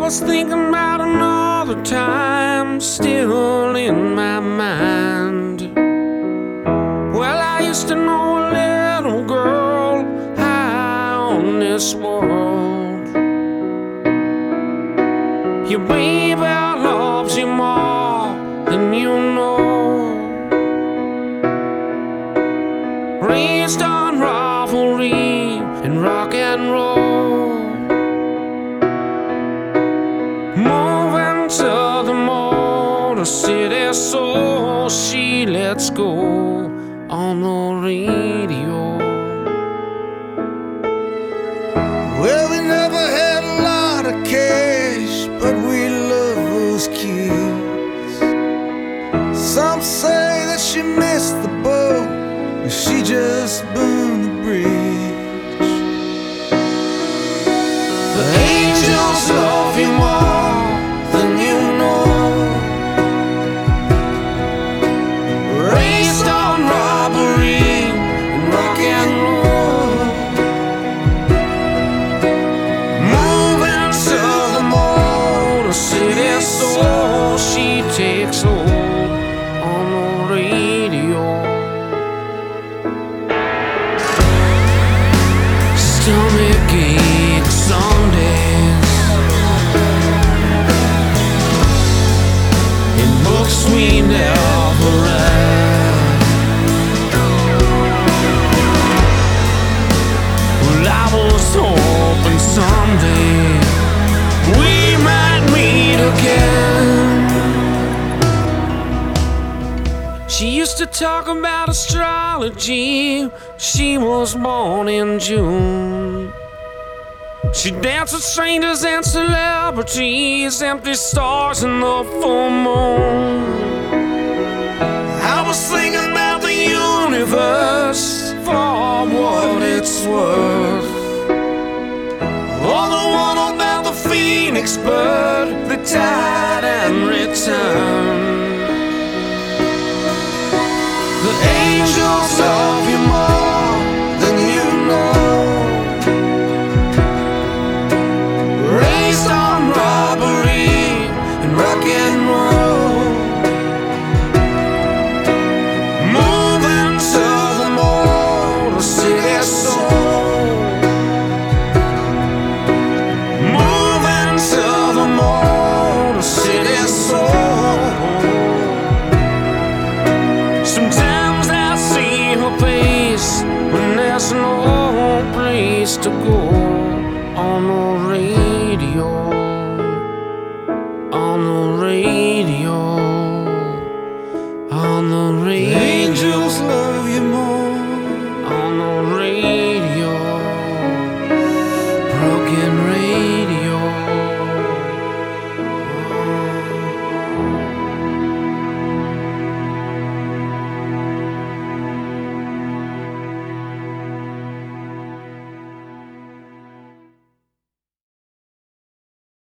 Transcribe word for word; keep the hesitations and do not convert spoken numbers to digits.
was thinking about another time still in my mind. Well, I used to know a little girl high on this world. Your baby loves you more than you know. Raised on rivalry and rock and roll. Moving to the Motor City, so she lets go on the radio. Well, we never had a lot of cash, but we love those kids. Some say that she missed the boat, but she just burned the bridge. The angels love you more than you know. Raised on robbery and rock and roll. Moving to the Motor City, so she takes hold on the radio. Stomach aches some days, in books we never read. Well, I was hoping someday we might meet again. She used to talk about astrology. She was born in June. She danced with strangers and celebrities, empty stars in the full moon. I was thinking about the universe for what it's worth. Or the one about the phoenix bird that died and returned.